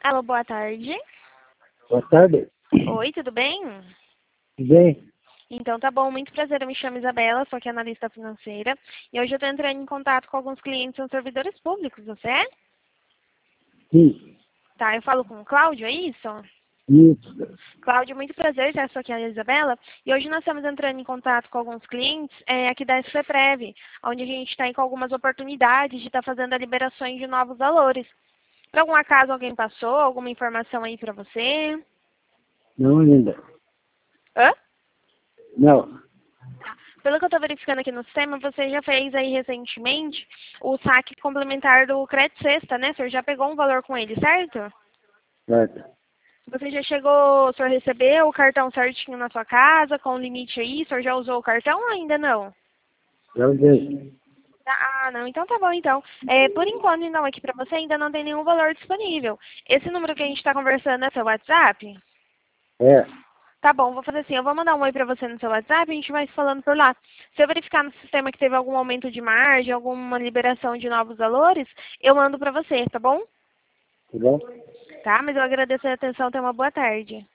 Alô, boa tarde. Boa tarde. Oi, tudo bem? Tudo bem? Então tá bom, muito prazer, eu me chamo Isabela, sou aqui analista financeira e hoje eu tô entrando em contato com alguns clientes, são servidores públicos, você é? Sim. Tá, eu falo com o Cláudio, é isso? Isso. Cláudio, muito prazer, já sou aqui a Isabela e hoje nós estamos entrando em contato com alguns clientes aqui da SCPrev, onde a gente está aí com algumas oportunidades de estar fazendo a liberações de novos valores. Por algum acaso alguém passou alguma informação aí pra você? Não ainda. Hã? Não. Pelo que eu estou verificando aqui no sistema, você já fez aí recentemente o saque complementar do Crédito Sexta, né? O senhor já pegou um valor com ele, certo? Certo. Você já chegou, o senhor recebeu o cartão certinho na sua casa, com o limite aí? O senhor já usou o cartão ou ainda não? Já usei. Ah, não, então tá bom, então. Por enquanto, então, aqui pra você ainda não tem nenhum valor disponível. Esse número que a gente está conversando é seu WhatsApp? É. Tá bom, vou fazer assim, eu vou mandar um oi pra você no seu WhatsApp e a gente vai se falando por lá. Se eu verificar no sistema que teve algum aumento de margem, alguma liberação de novos valores, eu mando pra você, tá bom? Tá bom? Tá, mas eu agradeço a atenção, tenha uma boa tarde.